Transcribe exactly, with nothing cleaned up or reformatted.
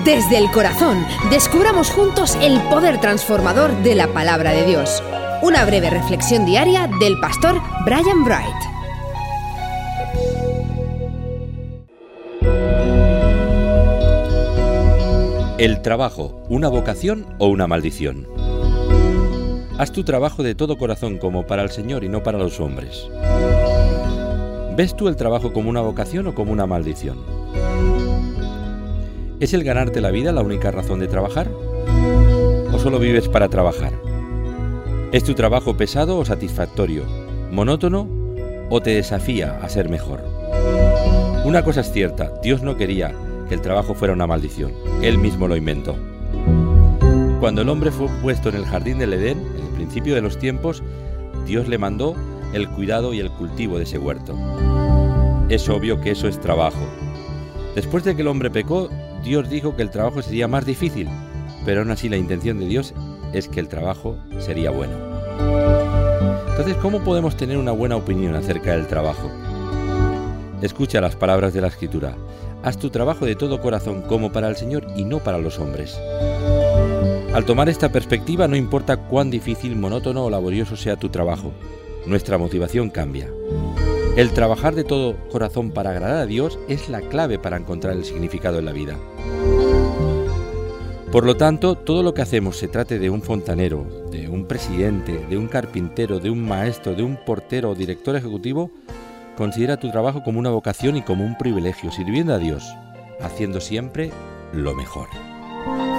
Desde el corazón, descubramos juntos el poder transformador de la palabra de Dios. Una breve reflexión diaria del pastor Brian Bright. ¿El trabajo, una vocación o una maldición? Haz tu trabajo de todo corazón como para el Señor y no para los hombres. ¿Ves tú el trabajo como una vocación o como una maldición? ¿Es el ganarte la vida la única razón de trabajar? ¿O solo vives para trabajar? ¿Es tu trabajo pesado o satisfactorio? ¿Monótono o te desafía a ser mejor? Una cosa es cierta, Dios no quería que el trabajo fuera una maldición. Él mismo lo inventó. Cuando el hombre fue puesto en el jardín del Edén, en el principio de los tiempos, Dios le mandó el cuidado y el cultivo de ese huerto. Es obvio que eso es trabajo. Después de que el hombre pecó, Dios dijo que el trabajo sería más difícil, pero aún así la intención de Dios es que el trabajo sería bueno. Entonces, ¿cómo podemos tener una buena opinión acerca del trabajo? Escucha las palabras de la Escritura. Haz tu trabajo de todo corazón como para el Señor y no para los hombres. Al tomar esta perspectiva, no importa cuán difícil, monótono o laborioso sea tu trabajo, nuestra motivación cambia. El trabajar de todo corazón para agradar a Dios es la clave para encontrar el significado en la vida. Por lo tanto, todo lo que hacemos, se trate de un fontanero, de un presidente, de un carpintero, de un maestro, de un portero o director ejecutivo, considera tu trabajo como una vocación y como un privilegio, sirviendo a Dios, haciendo siempre lo mejor.